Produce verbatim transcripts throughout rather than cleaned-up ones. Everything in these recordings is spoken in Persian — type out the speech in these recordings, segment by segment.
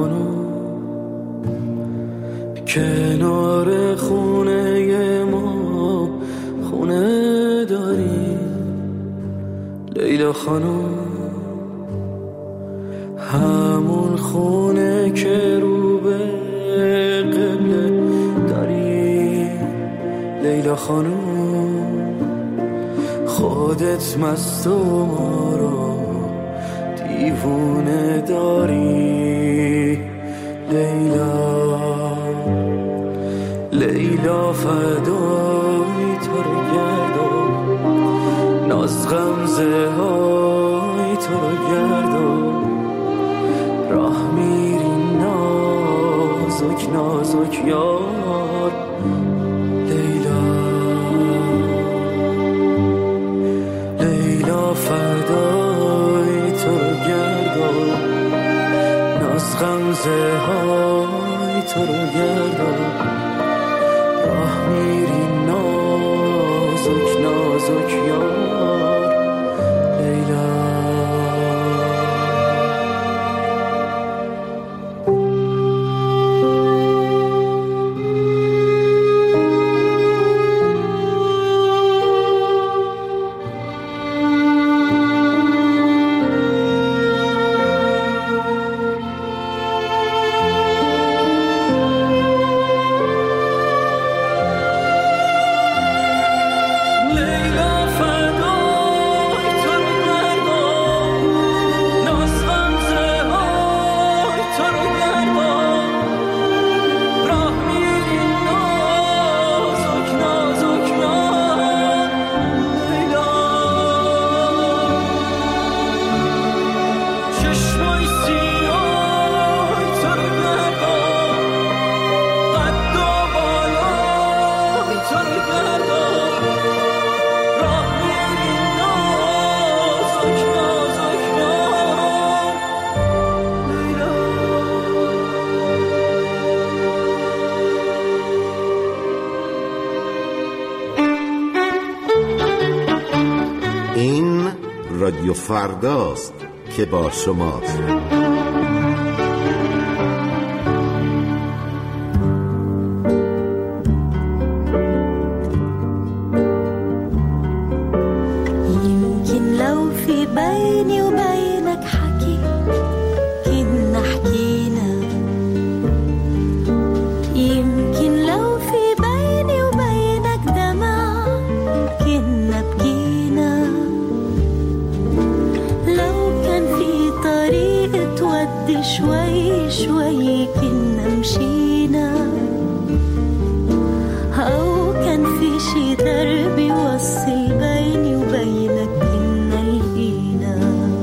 خانم کنار خونه ما خونه داری لیلا خانم، همون خونه که رو به قبله داری لیلا خانم، خودت مست و ما رو دیوونه داری لیلا لیلا فدای تو رو گردم، ناز غمزه های تو رو گردم، راه میری نازک نازک یار لیلا لیلا فدای تو رو گردم، ناز غمزه های تو رو گردم، راه میری نازک نازک یار لیلا. رادیو فرداست که با شماست. يمكن لو في بيني وبينك حكي كنا حكينا، يمكن لو في بيني وبينك دمع كنا بكينا، تودي شوي شوي كنا مشينا، أو كان في شي درب يوصل بيني وبينك كنا لقينا،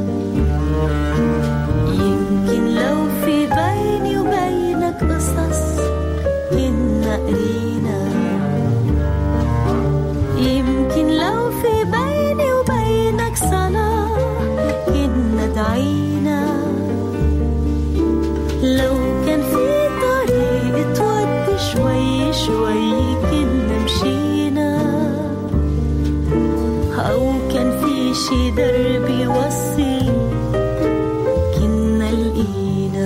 يمكن لو في بيني وبينك قصص كنا قرينا، يمكن لو في بيني وبينك صلاة كنا دعينا، لو كان في طريق تودي شوي شوي كنا مشينا، أو كان في شي درب يوصل كنا لقينا،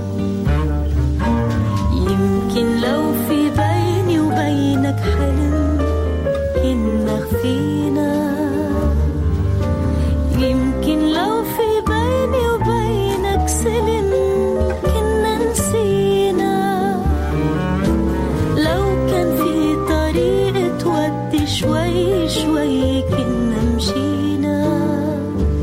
يمكن لو في بيني وبينك حلم كنا خفينا، يمكن لو في بيني وبينك سلم شوي شوي كنا مشينا،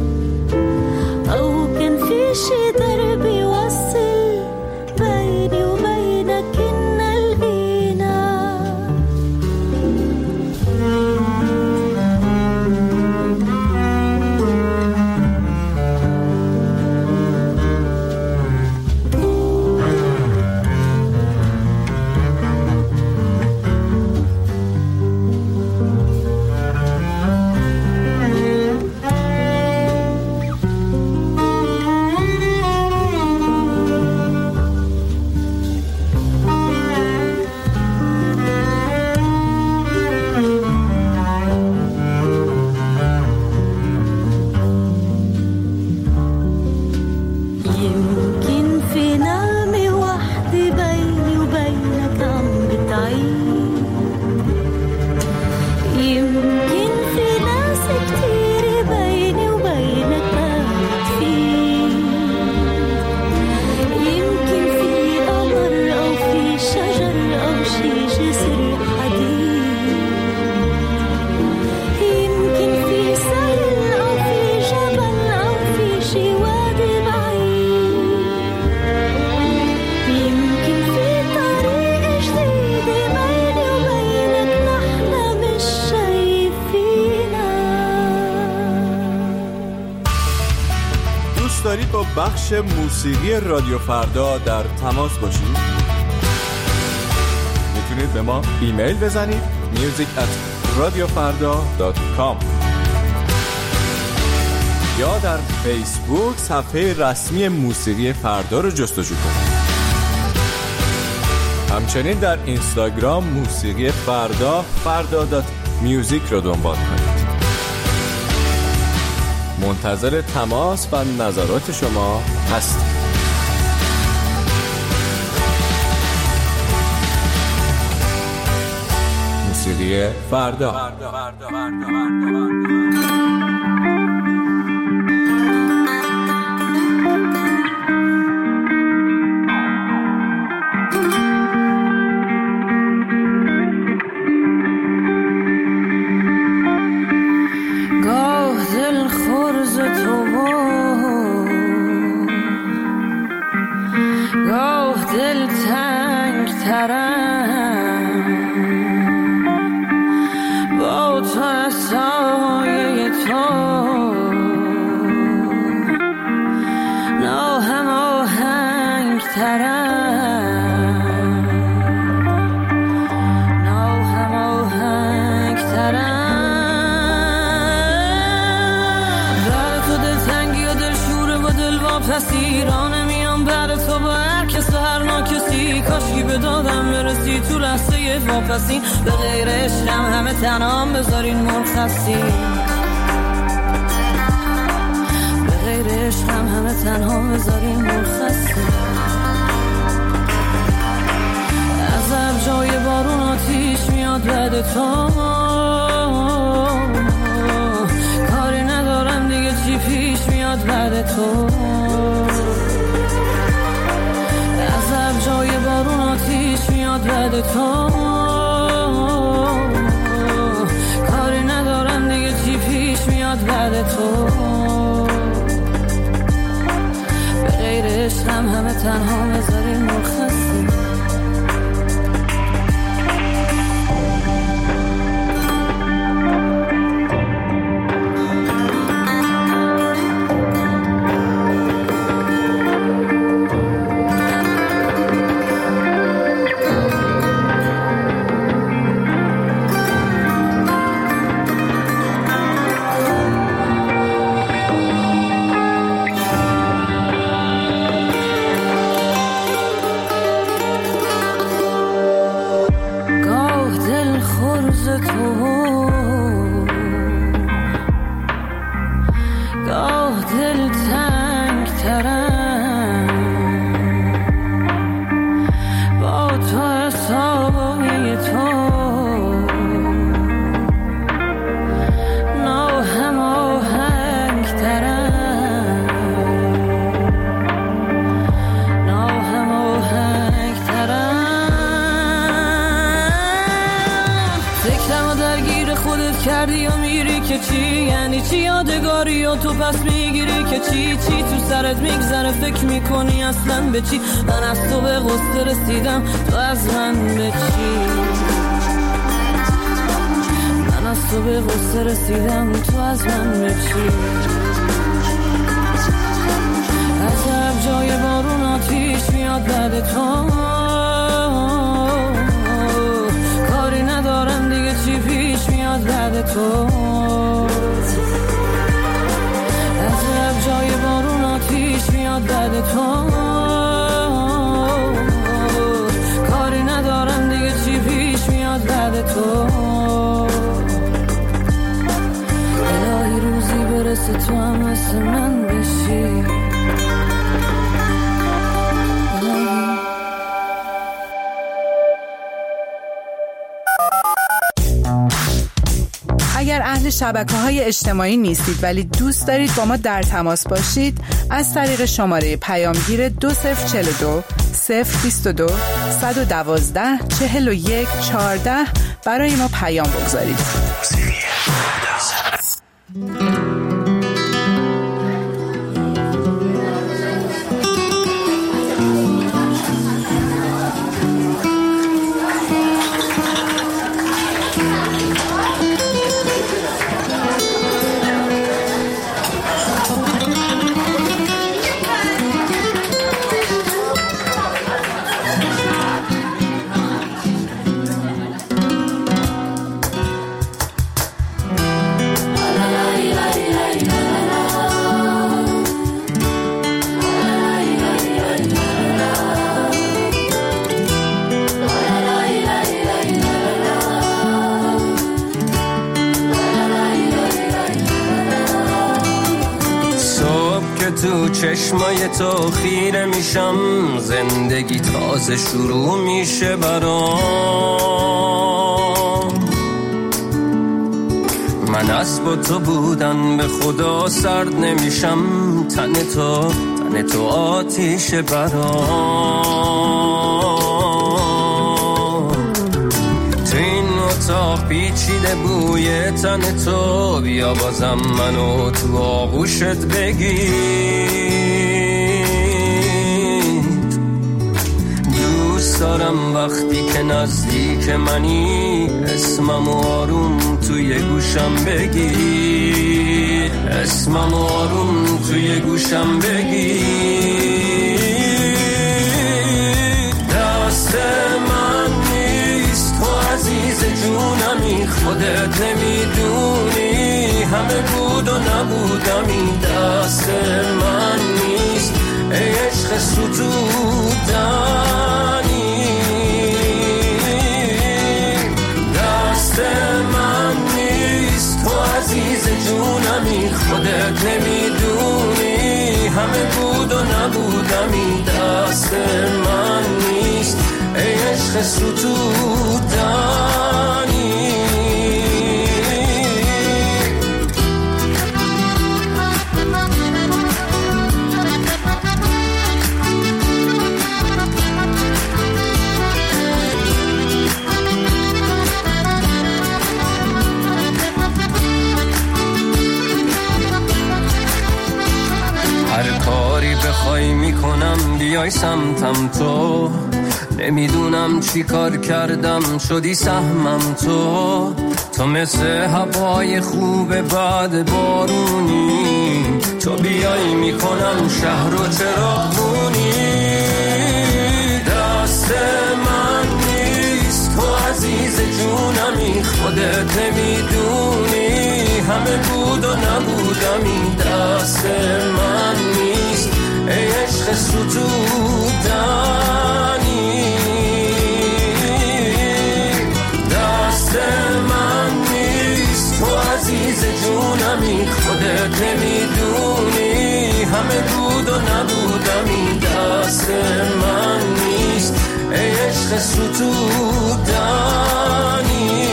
بخش موسیقی رادیو فردا در تماس باشید؟ میتونید به ما ایمیل بزنید میوزیک ات رادیو فردا دات کام یا در فیسبوک صفحه رسمی موسیقی فردا رو جستجو کنید. همچنین در اینستاگرام موسیقی فردا فردا دات میوزیک رو دنبال کنید. منتظر تماس و نظرات شما هستیم. موسیقی فردا, فردا. فردا. فردا. فردا. پسیرانه میام بر تو با هر کس و هر ناکسی، کاشکی به دادم برسی تو لحظه واپسی، به غیر عشقم همه تنام بذارین مرخصی، به غیر عشقم همه تنها بذارین مرخصی. از جای بارون آتیش میاد بعد تو، کاری ندارم دیگه چی پیش میاد بعد تو. از جای بارون آتیش میاد بعد تو، کاری ندارم دیگه چی پیش میاد بعد تو. به غیر عشقم همه تنها بذارین مرخصی. کردی و میری که چی یعنی چی، یادگاری و تو پس میگیری که چی چی تو سرت میگذره، فکر میکنی اصلا به چی. من از تو به غصه رسیدم، تو از من به چی. من از تو به غصه رسیدم، تو از من به چی. از جای بارون آتیش میاد بعد تو، کاری ندارم دیگه چی پیش میاد بعد تو. از جای بارون آتیش میاد بعد تو، کاری ندارم دیگه چی پیش میاد بعد تو. الهی روزی برسه تو هم مثل من بشی. اگر اهل شبکه‌های اجتماعی نیستید ولی دوست دارید با ما در تماس باشید، از طریق شماره پیامگیر دو صفر چهل و دو صفر بیست و دو صد و دوازده چهل و یک چهارده برای ما پیام بگذارید. تو چشمای تو خیره میشم، زندگی تازه شروع میشه برام. من اسب تو بودن به خدا سرد نمیشم، تن تو تن تو آتیش برام. تو این اتاق پیچیده بوی تن تو، بیا بازم منو تو آغوشت بگیر. دوست دارم وقتی که نزدیک منی، اسمم آروم توی گوشم بگی، اسمم آروم توی گوشم بگی. دست من نیست تو عزیز جونمی، خودت نمیدونی همه بود و نبودمی. دست من نیست ای عشق ستودنی، دست من نیست تو عزیز جونمی، خودت نمیدونی همه بود و نبودمی. دست من نیست ای عشق ستودنی. هر کاری بخوای میکنم بیای سمتم تو، نمیدونم چی کار کردم شدی سهمم تو. تو مثل هوای خوب بعد بارونی، تو بیای میکنم شهر رو چراغونی. دست من نیست تو عزیز جونمی، خودت نمیدونی همه بود و نبودمی. دست من نیست ای عشق ستودنی، دست من نیست تو عزیز جونمی، خودت نمیدونی همه بود و نبودمی. دست من نیست ای عشق ستودنی.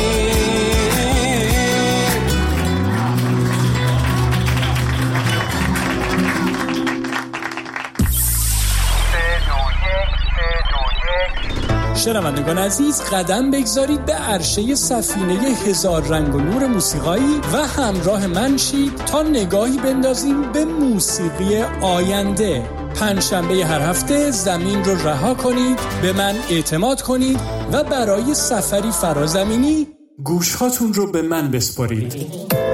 شنوندگان عزیز، قدم بگذارید به عرشه سفینه هزار رنگ و نور موسیقایی و همراه من شید تا نگاهی بندازیم به موسیقی آینده. پنجشنبه هر هفته زمین رو رها کنید، به من اعتماد کنید و برای سفری فرازمینی گوشهاتون رو به من بسپارید.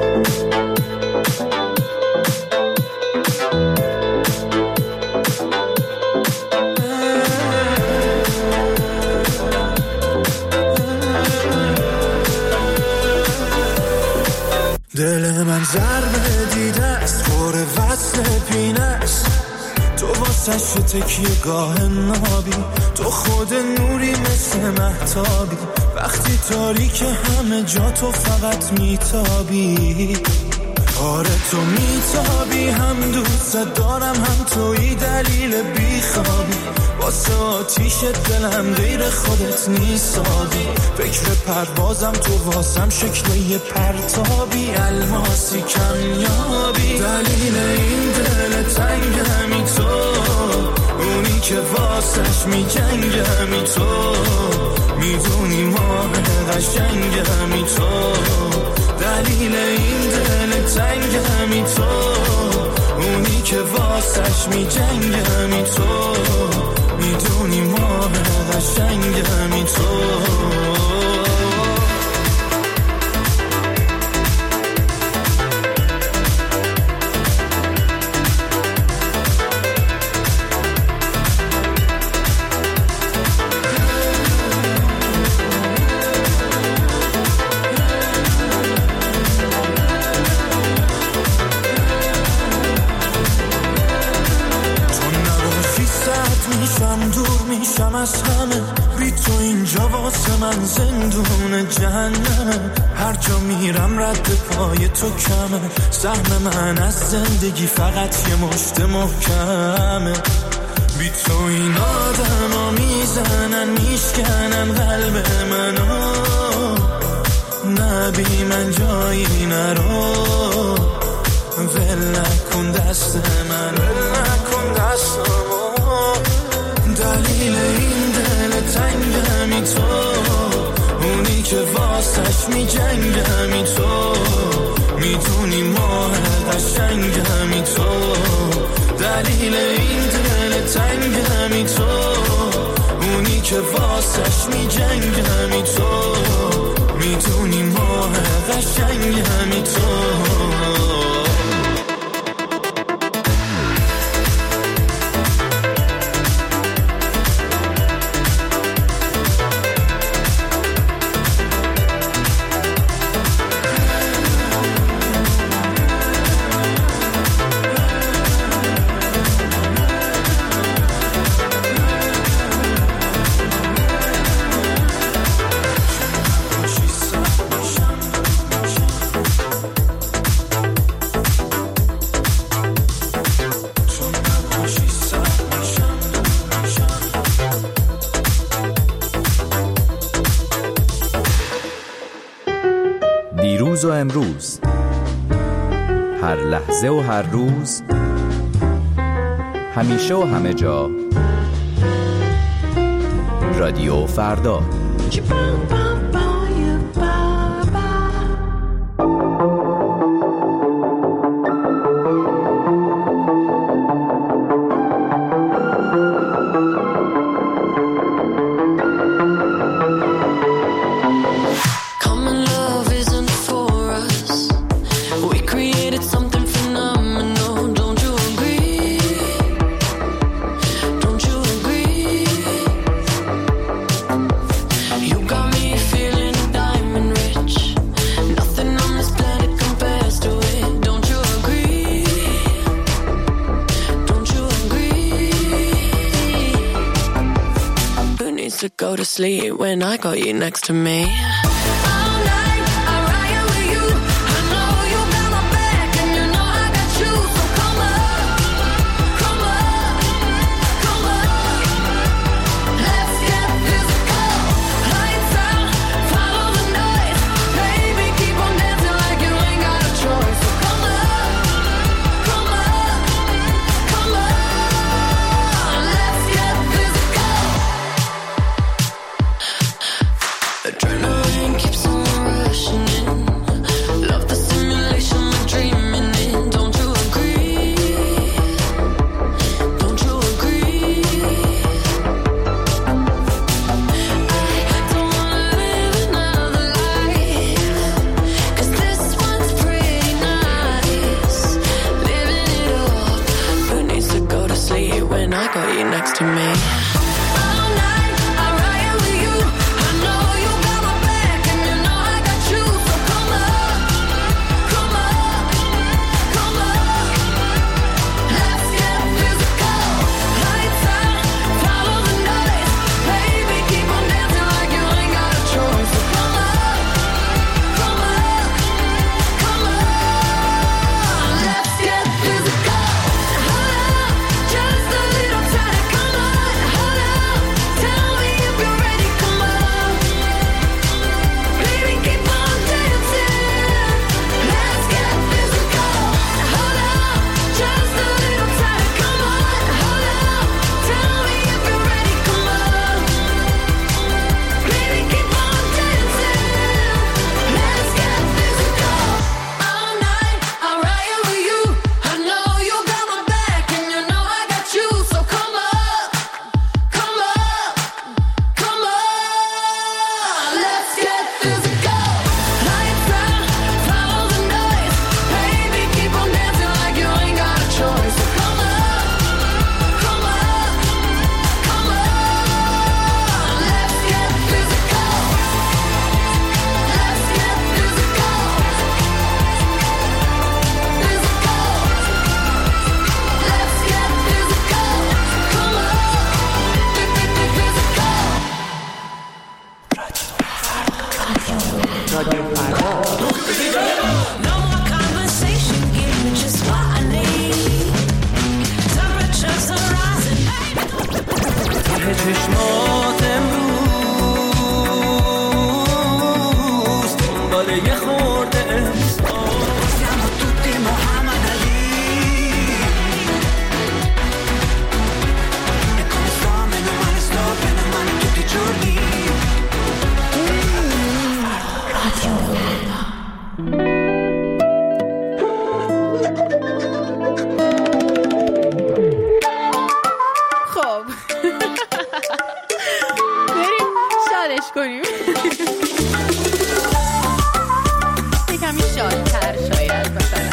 دل من ضربه دیده است، خور وصل پینه است، تو واسه شو تکیه گاه نابی، تو خود نوری مثل مهتابی، وقتی تاریک همه جا تو فقط میتابی. آره تو میتابی، هم دوست دارم هم توی دلیل بیخوابی، واسه آتیش دلم غیر خودت نیستابی. فکر پروازم تو واسم شکل یه پرتابی، الماسی کمیابی. دلیل این دل تنگمی تو، اونی که واسش میجنگمی تو، میدونی ماه قشنگمی تو. دلیل این دل تنگمی تو، اونی که واسش میجنگمی تو، میدونی ماه قشنگمی تو. میرم دور میشم از همه، بی تو اینجا واسه من زندون جهنمه. هر جا میرم رد پای تو کمه، سهم من از زندگی فقط یه مشت محکمه. بی تو این آدم ها میزنن میشکنن قلب منو، نبی من جایی نرو، ول نکن دست من، ول نکن دستمو. دلیل این دل تنگمی تو، اونی که واسش می جنگمی تو، میدونی ماه قشنگمی تو. دلیل این دل تنگمی تو، اونی که واسش می جنگمی تو، میدونی ماه قشنگمی تو. دیروز و امروز، هر لحظه و هر روز، همیشه و همه جا، رادیو فردا. To go to sleep when I got you next to me. Adrenaline چشمات امروز دنبال یه خورده احساس siamo tutti Muhammad Ali e come sto meno male sto bene male tutti i giorni Radio خب بریم شالش کنیم یکمی شال تر شاید مثلا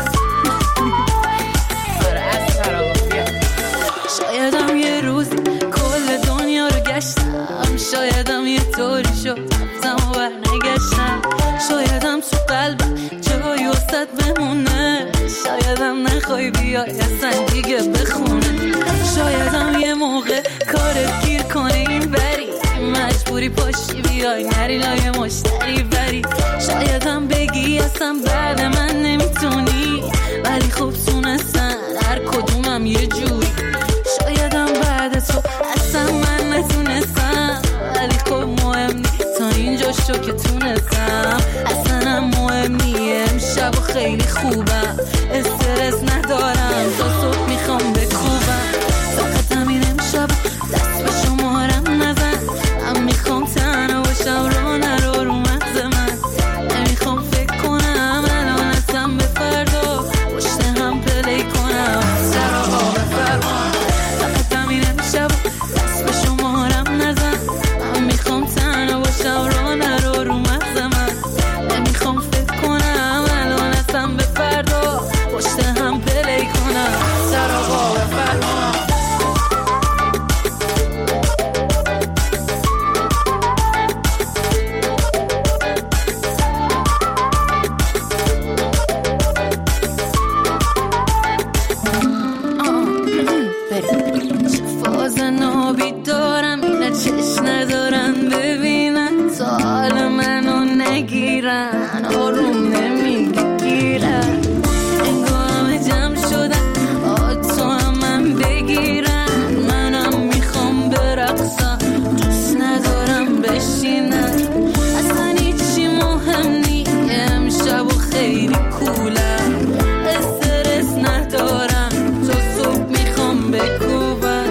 آره از فراغافی شایدم یه روزی کل دنیا رو گشتم شایدم یه طوری شد رفتم و بر نگشتم شایدم تو قلبم جایی وسط بمونه شایدم نخوای بیای اصلا دیگه بخونه شایدم یه موقع کارت گیر کنه این بری مجبوری پاشی بیای نری لای مشتری بری شایدم بگی اصلا بعد من نمیتونی ولی خوب تونستن هر کدومم یه جوری شایدم بعد تو اصلا من نتونستم ولی خب مهم نیست تا اینجا شو که تونستم اصلا هم مهم نیه امشب و خیلی خوبم استرس ندارم تا صبح میخوام بکوبم فقط همین امشب دست به شمارم نزن من میخوام تنها باشم رو نرو رو مغز من نمیخوام فکر کنم الان اصلا به فردا پشت هم پلی کنم سراغا بفرمان فقط همین امشب دست به شمارم نزن من میخوام تنها باشم رو نرو رو مغز من نمیخوام فکر کنم الان اصلا به فردا پشت هم پلی کنم سراغا بفرمان فاز نابی دارم اینا چشم ندارن ببینن تا حال منو نگیرن آروم نمیگیرن انگار همه جمع شدن آد تو هم من بگیرن منم میخوام برقصم دوست ندارم بشینن اصلا هیچی مهم نی امشب و خیلی کولم استرس ندارم تا صبح میخوام بکوبم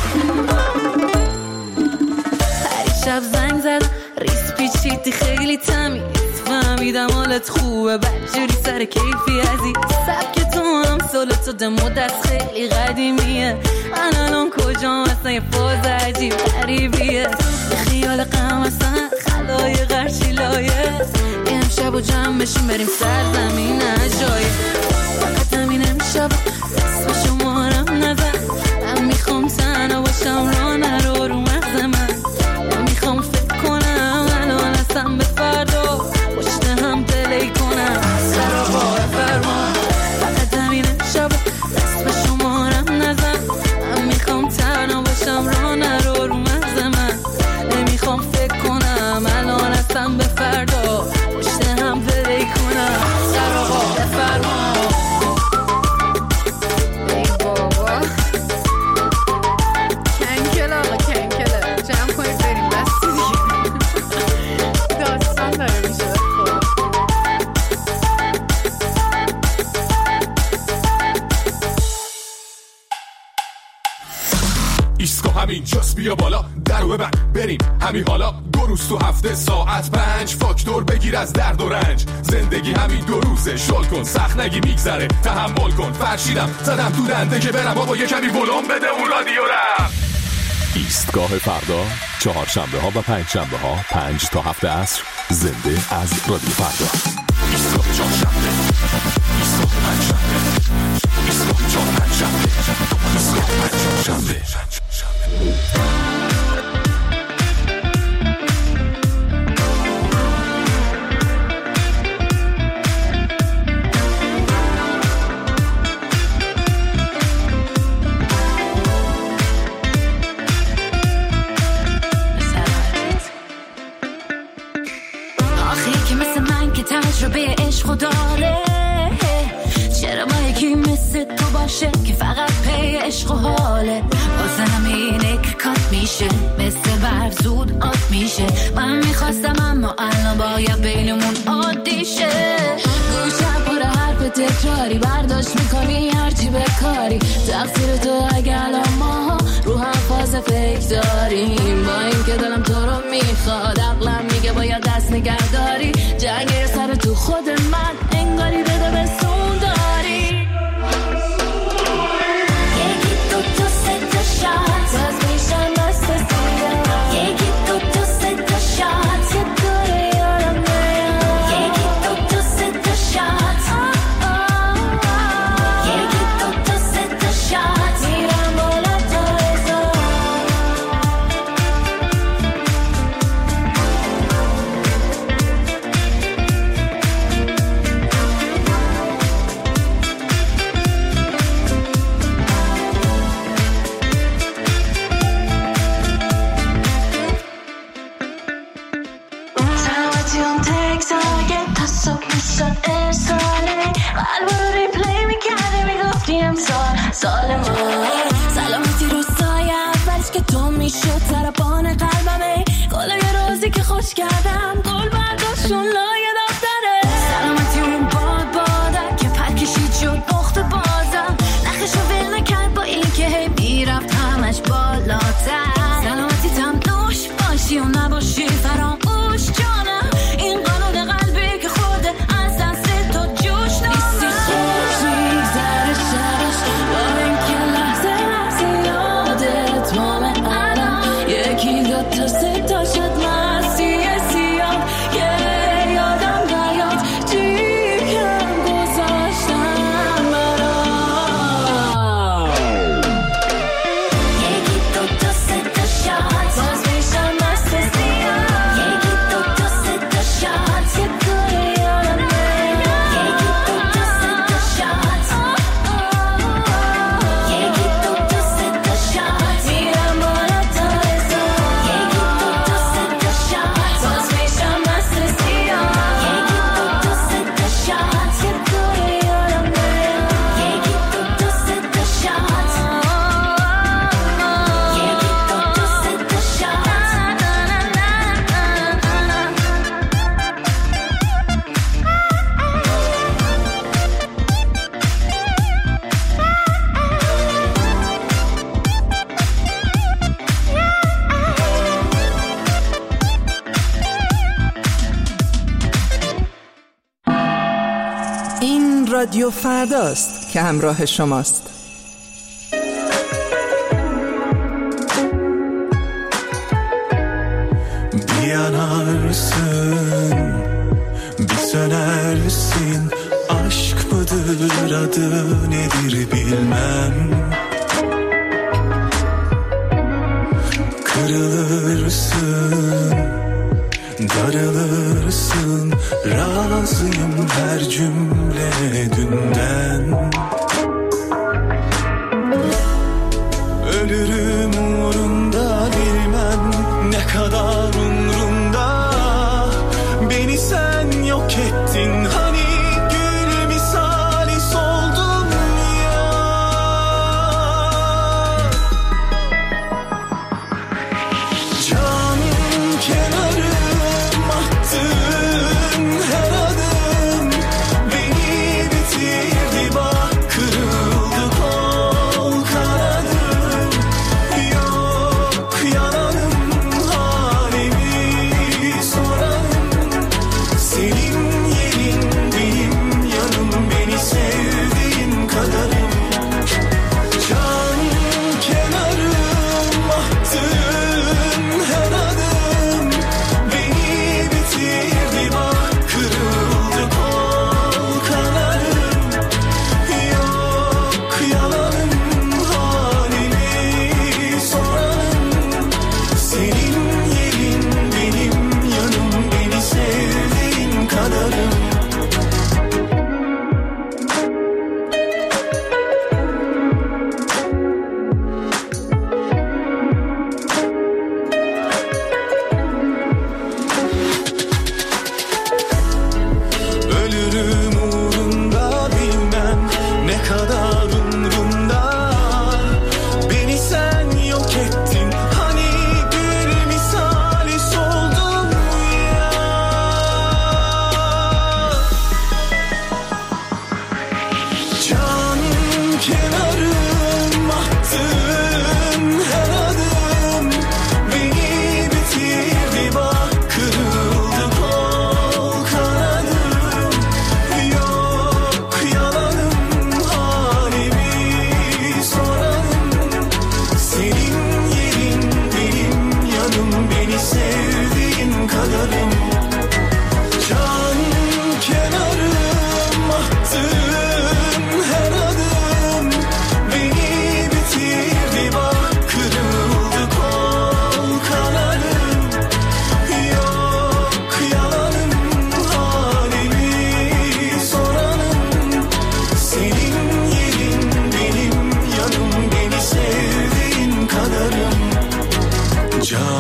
شب زنگ زدم ریس پیچیدی خیلی تمیز فهمیدم حالت خوبه بدجوری سر کیفی عزیز سبک تو هم سال تو ده مدت خیلی قدیمیه من الان کجام اصلا یه فاز عجیب غریبیه به خیال غم اصلا خلای غرشی لایه امشب و جمع بشیم بریم سرزمین عجایب فقط همین امشب دست به شمارم نزن من میخوام تنها باشم را نرو رو مغز من نمیخوام فکر کنم الان اصلا به فردا پشت هم پلی کنم سراغا فرمان فقط همین امشب دست به شمارم نزن من میخوام تنها باشم را نرو رو مغز من نمیخوام فکر کنم الان اصلا به فردا پشت هم پلی کنم سراغا فرمان ای بابا کنکل آقا کنکله جمع کنید بریم بستی دیگه داستان داره میشه خب ایسکو همین جاست بیا بالا درو ببند بریم همین حالا دو روز تو هفته ساعت پنج فاکتور بگیر از درد و رنج زندگی همین دو روزه شل کن سخت نگی میگذره تحمل کن فرشیدم زدم تو دنده که برم بابا یه کمی ولوم بده اون رادیو رم ایستگاه فردا چهارشنبه ها و پنج شنبه ها پنج تا هفت عصر زنده از رادیو فردا ایستگاه چهارشنبه ایستگاه پنج شنبه ایستگاه چهار پنج شنبه ایستگاه پنج شنبه تجربه عشق داره چرا با یکی مثل تو با باشه که فقط پی عشق و حاله. واسه همینه که کات میشه مثل برف زود آت میشه. من میخواستم اما الان باید بینمون عادی شه. گوشم پر حرف تکراری برداشت میکنی هرچی بکاری. تقصیر تو اگه الان ما رو هم فاز فکر داریم. با این که دلم تو رو میخواد عقلم میگه باید دست نگهداری. جنگ سر تو خود من انگاری بده به سون داری. یکی دو تا سه تا شات باز میشم بست سیاه. یکی دو تا سه تا شات یه دوره یارم نیاد. یکی دو تا سه تا شات یکی دو تا سه تا شات میرم بالا تا ازا. سلامتی اون تک تارگت تا صبح میشد ارساله. قلب رو ریپلی میکرده میگفتی امسال سال ما. سلامتی رو سایه اولش که تو میشد سرپان قلبمه. گل یه روزی که خوش کردم گل برداشتون لایه دفتره. سلامتی اون باد باده که پرکشید شد اخت بازم. نخشو ول نکرد با این که هی میرفت همش بالاتر. سلامتی تم نوش باشی و نباشی فراموش جانم. این قانون قلبی که خورده از دست تو جوش نیستی. خوش میگذره شبش با این که لحظه لحظه یادت مامه الان. یکی دو تا سه تا شد مسیح سیاه که یادم نیاد چی کم گذاشتم برام. یکی دو تا سه تا شد باز میشم مست سیاه. یکی دو تا سه تا شد یه دوره یارم نیاد. یکی دو تا سه تا شد یکی دو تا سه تا شد میرم بالا تا ازا. یکی دو تا سه تا شد باز میشم مست سیاه. یکی دو تا سه تا شد یه دوره یارم نیاد. یکی دو تا سه تا شد یکی دو تا سه تا شد. این رادیو فرداست که همراه شماست. Yanarsin, bitenersin. Aşk mıdır adı nedir bilmem. Kırılırsın, darılırsın. Razıyım her cümle dünden. Ölürüm uğrunda bilmem ne kadar umrumda. Beni sen yok ettin hani gül misali soldum ya. Canım kenarım attın her adım. Beni bitirdi bak kırıldı kol kanadım. Yok yanarım hali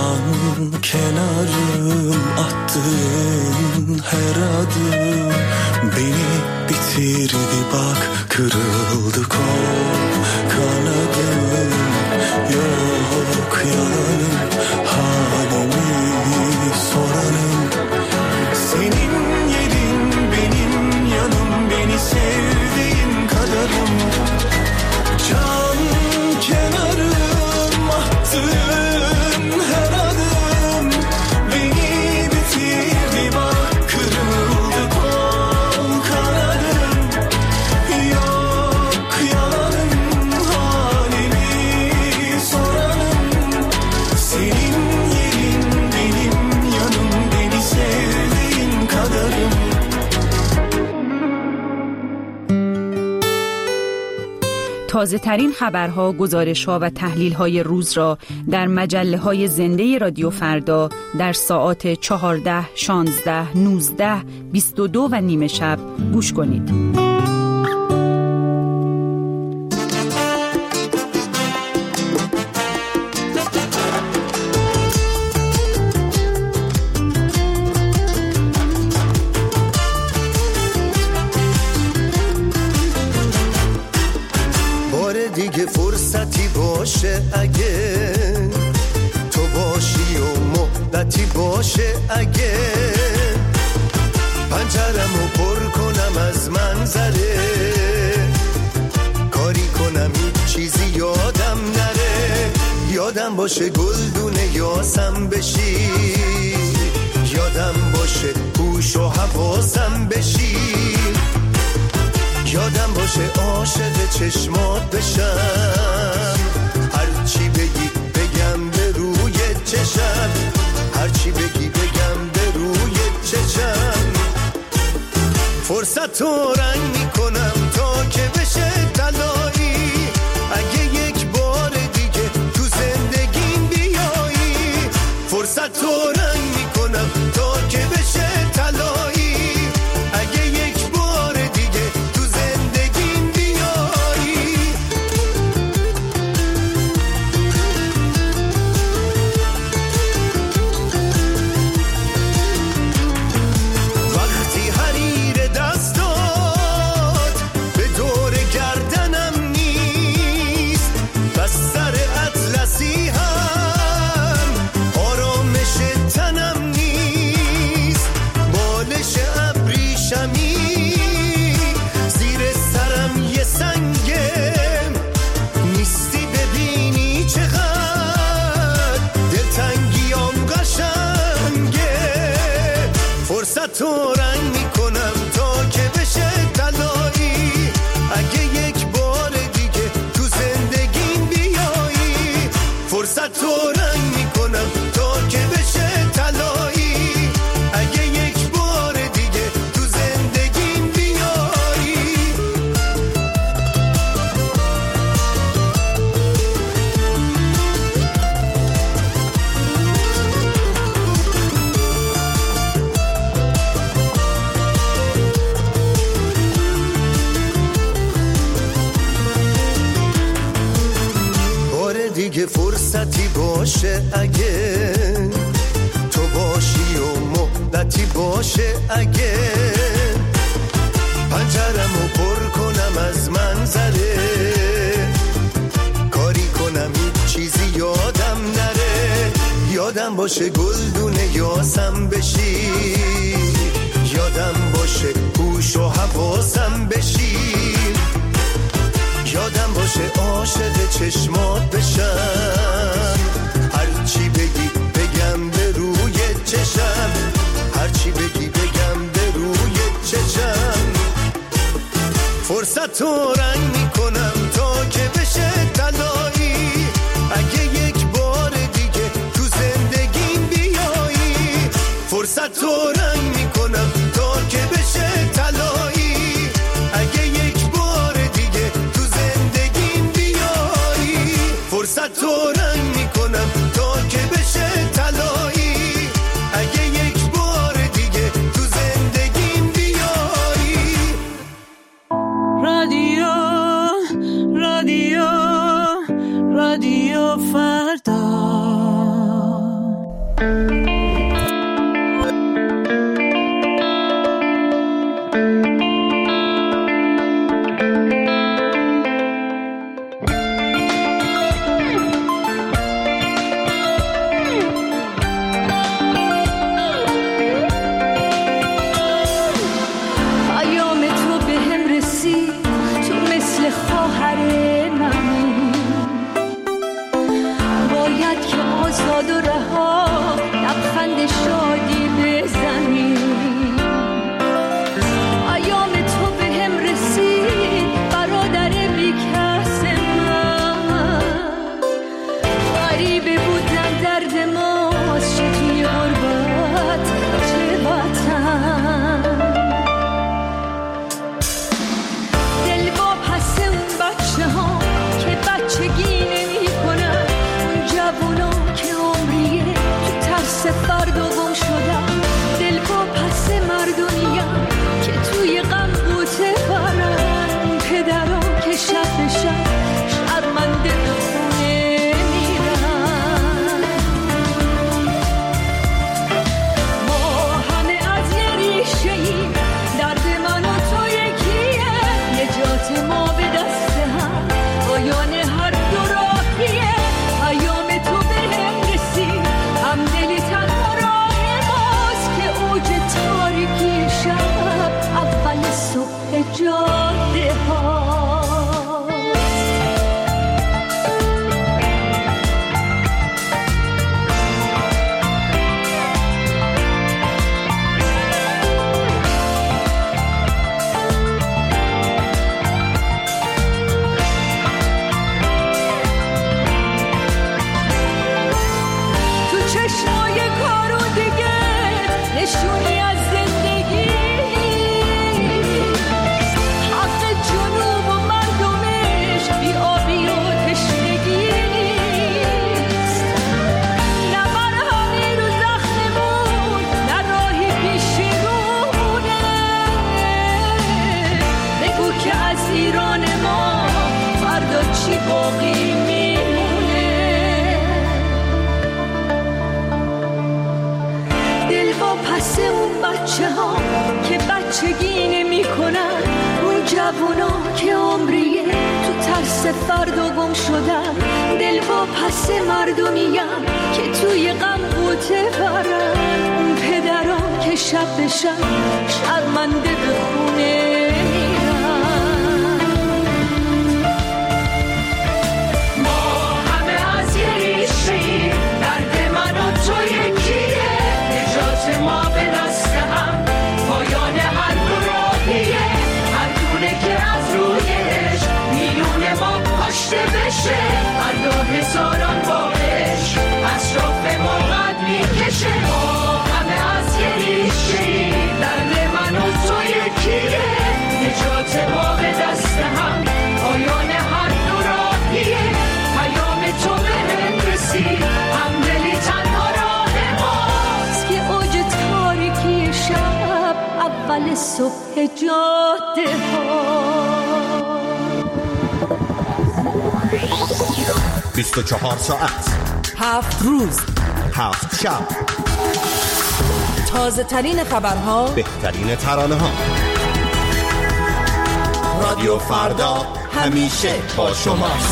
Can kenarım attığın her adım beni bitirdi bak, kırıldı kol kanadım. Yok yalanım, halimi soranım. Senin yerin benim yanım, beni sevdiğin kadarım. Can kenarım attığın her adım beni bitirdi bak, kırıldı kol kanadım. Yok yalanım, halimi soranım. Senin yerin benim yanım, beni sevdiğin kadarım. تازه ترین خبرها، گزارشها و تحلیل‌های روز را در مجله‌های زنده رادیو فردا در ساعات چهارده، شانزده، نوزده، بیست و دو و نیمه شب گوش کنید. دیگه فرصتی باشه اگه تو باشی و مدتی باشه اگه پنجرمو پر کنم از منظره، کاری کنم هیچ چیزی یادم نره. یادم باشه گلدونه یاسم بشی، یادم باشه هوش و حواسم بشی. یادم باشه عاشق چشمات بشم، هرچی بگی بگم به روی چشم، هرچی بگی بگم به روی چشم. فرصت رو رنگ میکنم تا که بشه طلایی، اگه یک بار دیگه تو زندگیم بیایی. فرصت رو رنگ میکنم تا که بشه طلایی، اگه یک بار دیگه تو زندگیم بیایی. وقتی حریر دست داد به دور گردنم نیست، بستر اطلسی هم آرامش تنم نیست. بالش ابریشمی زیر سرم یه سنگه، نیستی ببینی چقدر دلتنگیام قشنگه. فرصت رو رنگ میکنم تا که بشه طلایی، اگه یک بار دیگه تو زندگیم بیایی. فرصت رو رنگ میکنم تا که بشه طلایی، اگه یک بار دیگه تو زندگیم بیایی. بار دیگه فرصتی باشه اگه تو باشی و مدتی باشه اگه پنجرمو پر کنم از منظره، کاری کنم هیچ چیزی یادم نره. یادم باشه گلدونه یاسم بشی، یادم باشه هوش و حواسم بشی. یادم باشه عاشق چشمات بشم، هرچی بگی بگم به روی چشم، هرچی بگی بگم به روی چشم. فرصت رو رنگ میکنم تا که بشه طلایی، اگه یک بار دیگه تو زندگیم بیایی. فرصت رو رنگ میکنم تا که بشه طلایی، اگه یک بار دیگه تو زندگیم بیایی. فرصت رو رنگ میکنم تا که بشه طلایی، اگه یک بار دیگه تو زندگیم بیایی. رادیو رادیو رادیو فردا پس اون بچه ها که بچگی نمی کنن، اون جوونا که عمریه تو ترس فردا گم شدن، دل با پس مردمیم که توی غم قوطه برن، اون پدران که شب به شب شرمنده به خونه ما به دست هم پایان هر دو راهیه، هر دونه که از روی عشق میلون ما پاشته بشه، هر دو هزاران باش اطراف ما قد میکشه. ما همه از یه ریشه‌ای، درد من و تو یکیه، نجات ما به دست هم پایان هر دو راهیه، پیام تو به هم رسید همدلی تنها راه ماست که اوج تاریکی شب اول صبح جاده ها. بیست و چهار ساعت، هفت روز، هفت شب، تازه ترین خبرها، بهترین ترانه ها. رادیو فردا همیشه با شماست.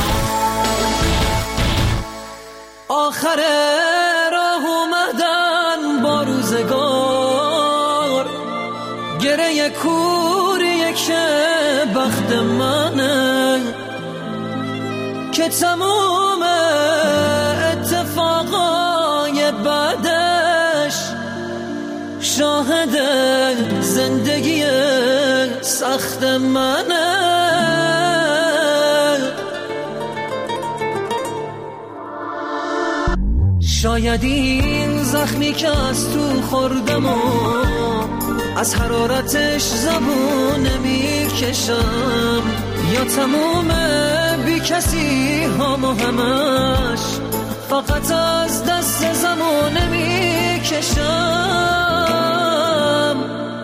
آخر راه اومدن با روزگار، گره کوریه که بخت منه که تموم اتفاقای بعدش شاهد زندگی سخت منه. شاید این زخمی که از تو خوردم و از حرارتش زبون نمیکشم، یا تموم بی کسی هم و همش فقط از دست زمان نمیکشم.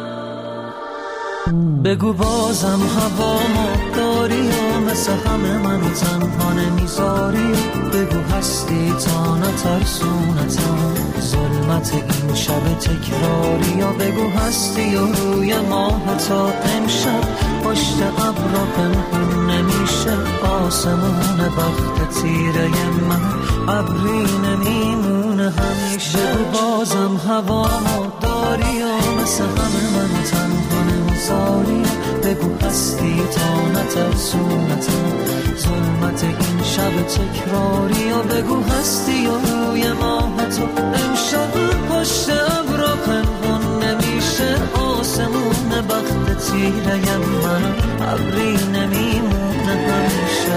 بگو بازم هوامو داری و مثل همه منو تنها نمیذاری، بگو هستی تا نترسونتم ظلمت این شب تکراری، یا بگو هستی و روی ماه تا امشب پشت ابرا پنهون نمیشه آسمون بخت تیره من ابری نمیمونه همیشه. بگو بازم هوامو داری و مثل همه منو تنها نمیذاری، بگو هستی تا نترسونتم ظلمت این شب تکراری، یا بگو هستی و روی ماه تو امشب پشت ابرا پنهون نمیشه آسمون بخت تیره من ابری نمیمونه همیشه.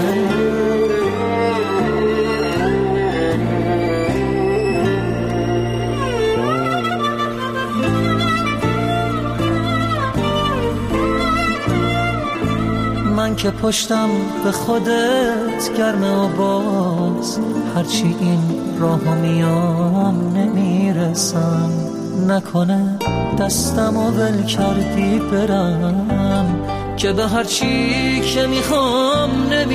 من که پشتم به خودت گرمه و باز هرچی این راهو میام نمیرسم، نکنه دستم و ول کردی برم که به هرچی که میخوام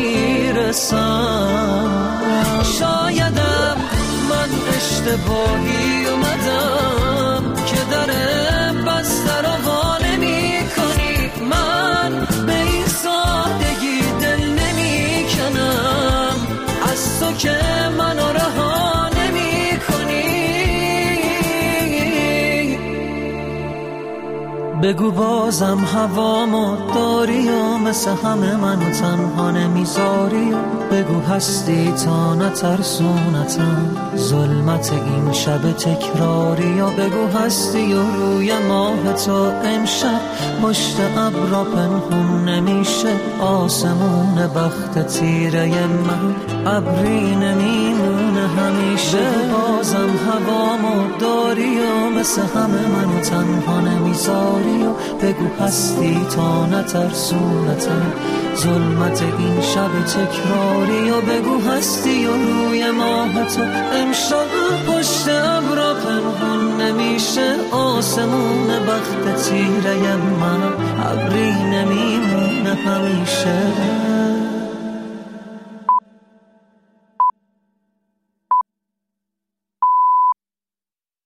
نمیرسم. شایدم من اشتباهی اومدم که در بسته رو وا نمی کنی، من به این سادگی دل نمی کنم از تو که منو رها نمی کنی. بگو بازم هوامو داری و مثل همه منو تنها نمیذاری، بگو هستی تا نترسونتم ظلمت این شب تکراری، یا بگو هستی و روی ماه تو امشب پشت ابرا پنهون نمیشه آسمون بخت تیره من ابری نمیمونه همیشه. بگو بازم هوامو داری و مثل همه منو تنها نمیذاری، بگو هستی تا نترسونتم ظلمت این شب تکراری، یا بگو هستی و روی ماه تو امشب پشت ابرا پنهون نمیشه آسمون بخت تیره من ابری نمیمونه همیشه.